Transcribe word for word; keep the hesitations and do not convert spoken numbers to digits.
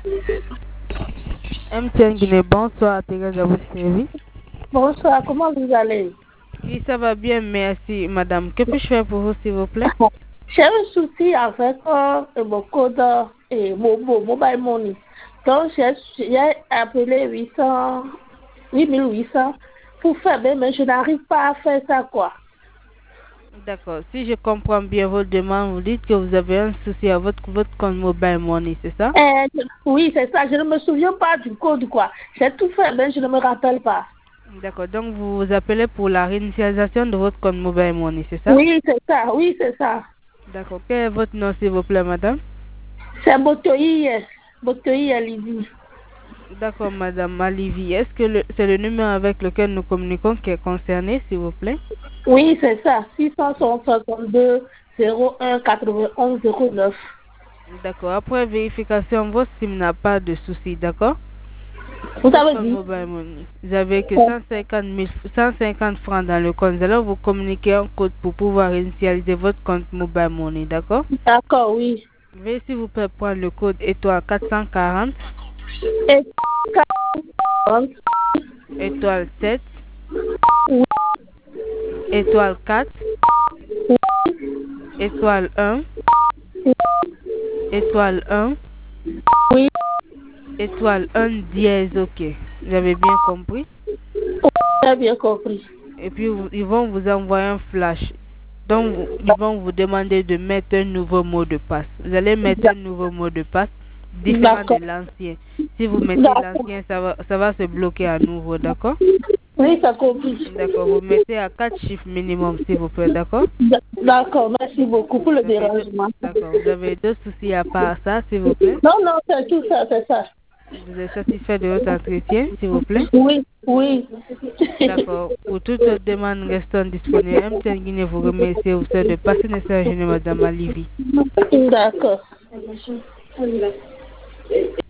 M T N Guinée, bonsoir, Thérèse à votre service. Bonsoir, comment vous allez? Oui, ça va bien, merci, madame. Que puis-je faire pour vous, s'il vous plaît? J'ai un souci avec euh, mon code et mon, mon mobile money. Donc, j'ai j'ai appelé huit cents, huit mille huit cents pour faire, mais mais je n'arrive pas à faire ça, quoi. D'accord. Si je comprends bien votre demande, vous dites que vous avez un souci à votre, votre compte mobile money, c'est ça? Euh, je- oui, c'est ça. Je ne me souviens pas du code, quoi. J'ai tout fait, mais je ne me rappelle pas. D'accord. Donc, vous vous appelez pour la réinitialisation de votre compte mobile money, c'est ça? Oui, c'est ça. Oui, c'est ça. D'accord. Quel est votre nom, s'il vous plaît, madame? C'est Botoyi, Botoyi Alibi. D'accord, madame Malivie. Est-ce que le- c'est le numéro avec lequel nous communiquons qui est concerné, s'il vous plaît? Oui, c'est ça. six cent soixante-deux zéro un quatre-vingt-onze zéro neuf. D'accord. Après vérification, votre SIM n'a pas de souci, d'accord? Vous Votre avez compte dit? mobile money. Vous avez que Oh, cent cinquante mille, cent cinquante francs dans le compte. Alors, vous communiquez un code pour pouvoir initialiser votre compte mobile money, d'accord? d'accord, oui. Veuillez s'il vous plaît prendre le code étoile quatre cent quarante, Et quarante, étoile sept, oui, étoile quatre, étoile un, étoile un, oui, étoile un dièse, ok. Vous avez bien compris? j'ai bien compris. Et puis, vous- ils vont vous envoyer un flash. Donc, vous- ils vont vous demander de mettre un nouveau mot de passe. Vous allez mettre un nouveau mot de passe différent de D'accord. l'ancien. Si vous mettez D'accord. l'ancien, ça va, ça va se bloquer à nouveau, d'accord? Oui, c'est compris. D'accord, vous mettez à quatre chiffres minimum, s'il vous plaît, d'accord? D'accord, merci beaucoup pour le Vous avez deux- dérangement. D'accord, vous avez deux soucis à part ça, s'il vous plaît? Non, non, c'est tout ça, c'est ça. Vous êtes satisfait de votre entretien, s'il vous plaît? Oui, oui. D'accord. Pour toute autre demande restant disponible, M T N Guinée vous remercie et vous souhaite de passer une excellente journée, madame Alivi. D'accord.